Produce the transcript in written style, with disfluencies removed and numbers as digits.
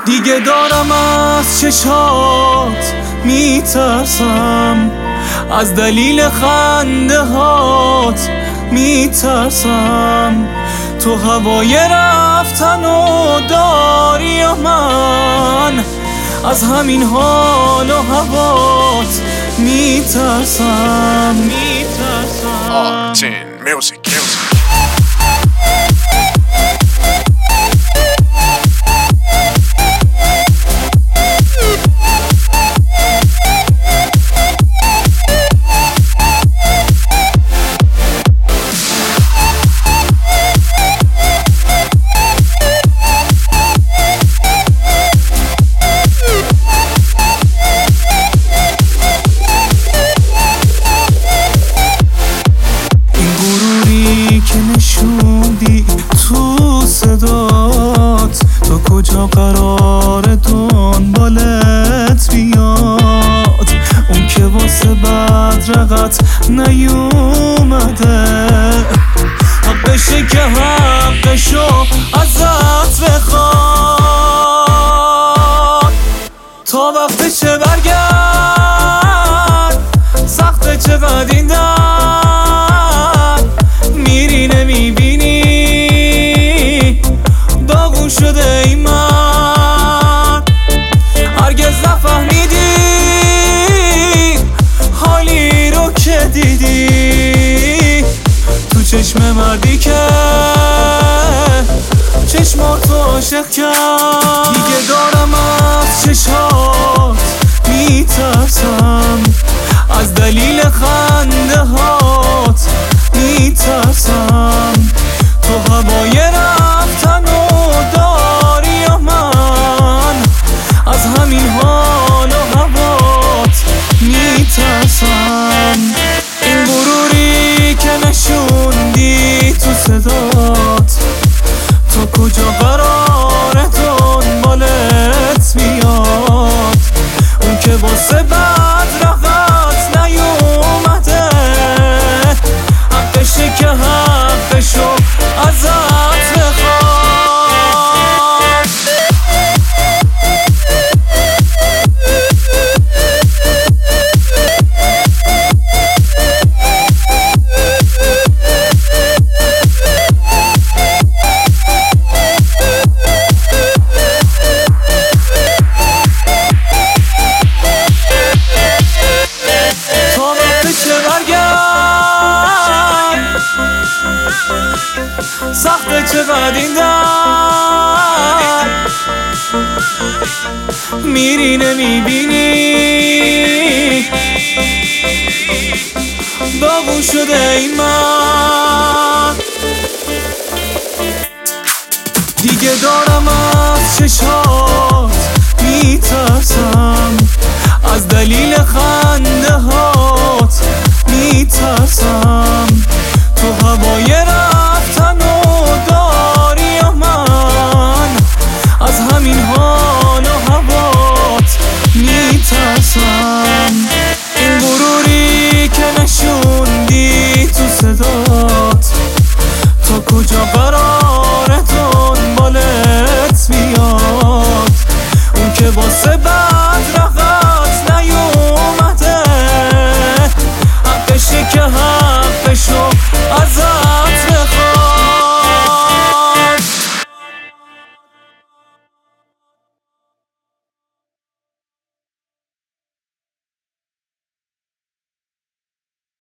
دیگه دارم از چشات میترسم، از دلیل خنده هات میترسم. تو هوای رفتن و داری یا من، از همین حال و هوات میترسم. Artin Music. که نشوندی تو صدات، تا کجا قرار دنبالت بیاد؟ اون که واسه بدرقت نیومده، حقشه که حقشو ازت بخواد. تا وقتشه برگرد، سخته چقدر این میری نمیبینی داغون شده ای من. هرگز نفهمیدی حالی رو که دیدی تو چشم مردی که چشماتو عاشق کرد. دیگه دارم از چشات میترسم، از دلیل خنده هات میترسم. تو هوای رفتن و داری یا من، از همین حال و هوات میترسم. این غروری که نشوندی تو صدات، تا کجا قرار دنبالت میاد؟ اون که واسه بدرقت نیومده، حقشه که حقشو ازت بخواد. سخته چقدر این میری نمیبینی داغون شده این من. دیگه دارم از چشات میترسم، از دلیل خنده هات میترسم. تو هوای رفتن و داری یا من، از همین حال و هوات میترسم. این غروری که نشوندی تو صدات، تا کجا قرار